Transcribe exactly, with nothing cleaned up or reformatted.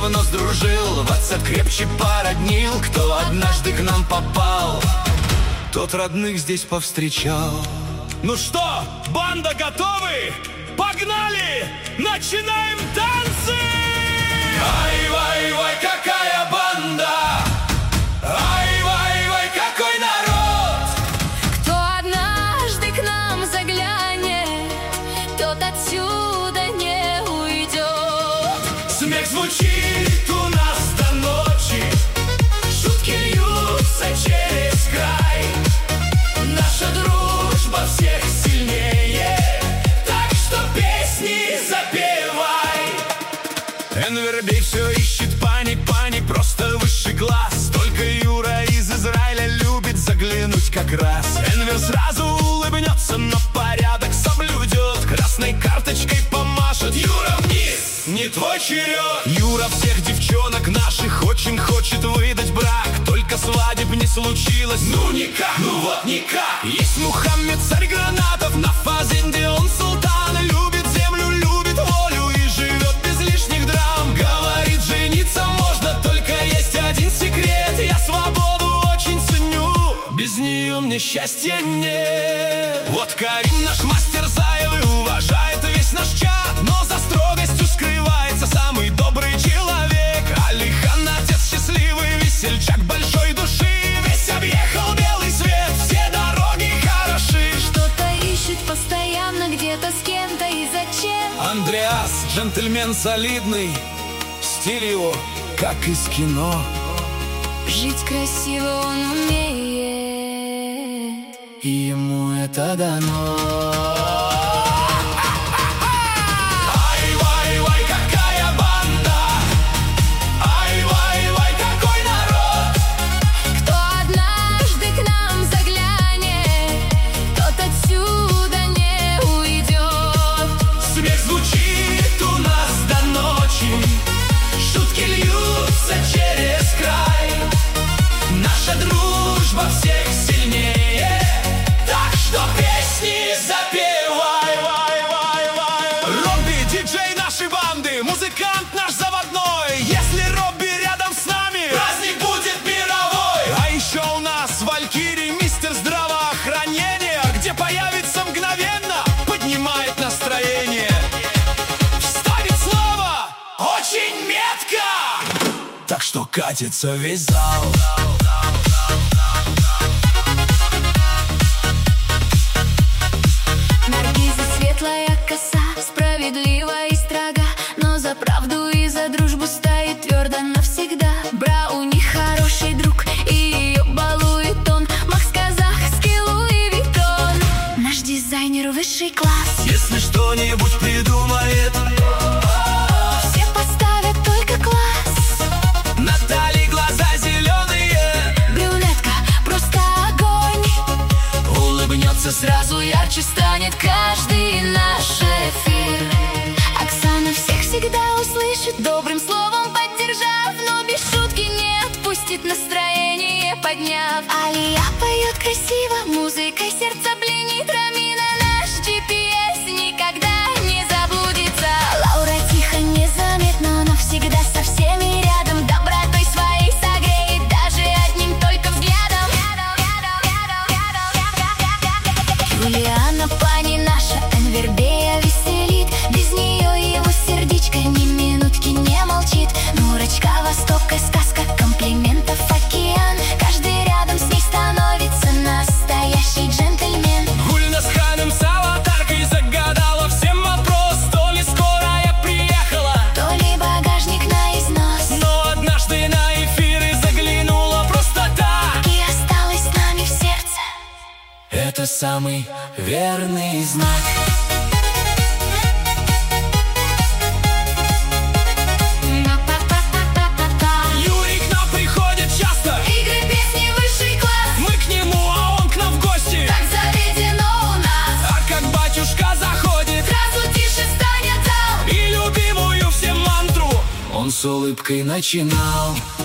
давно сдружил, в отца крепче породнил. Кто однажды к нам попал, тот родных здесь повстречал. Ну что, банда, готовы? Погнали! Начинаем танцы! Ай-вай-вай, какая банда! Ай-вай-вай, какой народ! Кто однажды к нам заглянет, тот отсюда не уйдет. Смех звучит у нас до ночи, шутки льются через край. Наша дружба всех сильнее, так что песни запевай. Энвербей все ищет паник, паник, просто высший класс. Только Юра из Израиля любит заглянуть как раз. Энвер сразу улыбнется, но порядок соблюдет. Красной карточкой помашет. Юра, вниз, не твой черед. Юра всех девчонок наших очень хочет выдать брак. Только свадеб не случилось, ну никак, ну вот никак. Есть Мухаммед, царь гранатов, на фазенде он султан. Любит землю, любит волю и живет без лишних драм. Говорит, жениться можно, только есть один секрет: я свободу очень ценю, без нее мне счастья нет. Вот Карим, наш мастер Заевы, уважает весь наш чат, но за строгостью скрывается самый добрый человек. Алихан, отец счастливый, весельчак большой души, весь объехал белый свет, все дороги хороши. Что-то ищет постоянно, где-то с кем-то и зачем. Андреас, джентльмен солидный, стиль его, как из кино. Жить красиво он умеет, И ему это дано. Ай-вай-вай, какая банда! Ай-вай-вай, какой народ! кто однажды к нам заглянет, тот отсюда не уйдет. Смех звучит у нас до ночи, шутки льются через край. Наша дружба всех сильнее, так что песни запевай. Робби, диджей нашей банды, музыкант наш заводной. Если Робби рядом с нами, праздник будет мировой. А еще у нас Валькирий, мистер здравоохранения, где появится мгновенно, поднимает настроение. Вставит слово очень метко, так что катится весь зал. Наргиза светлая коса, справедлива и строга, но за правду и за дружбу стоит твердо навсегда. Бра у них хороший друг, и ее балует он. Макс казахский Луи Виттон, наш дизайнер высший класс. Если что-нибудь придумает, Все поставят только класс. Натальи глаза зеленые, Брюнетка просто огонь, улыбнется сразу ярче станет каждый наш эфир. Оксана всех всегда услышит, добрым словом поддержав, но без шутки не отпустит, настроение подняв. Алия поет красиво, музыкой сердце пленит. Рамина наш джи пи эс никогда не заблудится. Лаура тихо, незаметно, но всегда со всеми рядом. Добротой своей согреет даже одним только взглядом. Юлиана Пани наша, Энвербея веселит, без нее его сердечко ни минутки не молчит. Нурочка, Востока, сказка, комплиментов океан, каждый рядом с ней становится настоящий джентльмен. Гульна с ханом с аватаркой загадала всем вопрос: то ли скорая приехала, То ли багажник на износ, но однажды на эфиры заглянула просто так, и осталась с нами в сердце. это самый верный знак. Юрий к нам приходит часто, Игры, песни, высший класс, мы к нему, а он к нам в гости. так заведено у нас. А как батюшка заходит, Сразу тише станет зал, и любимую всем мантру он с улыбкой начинал.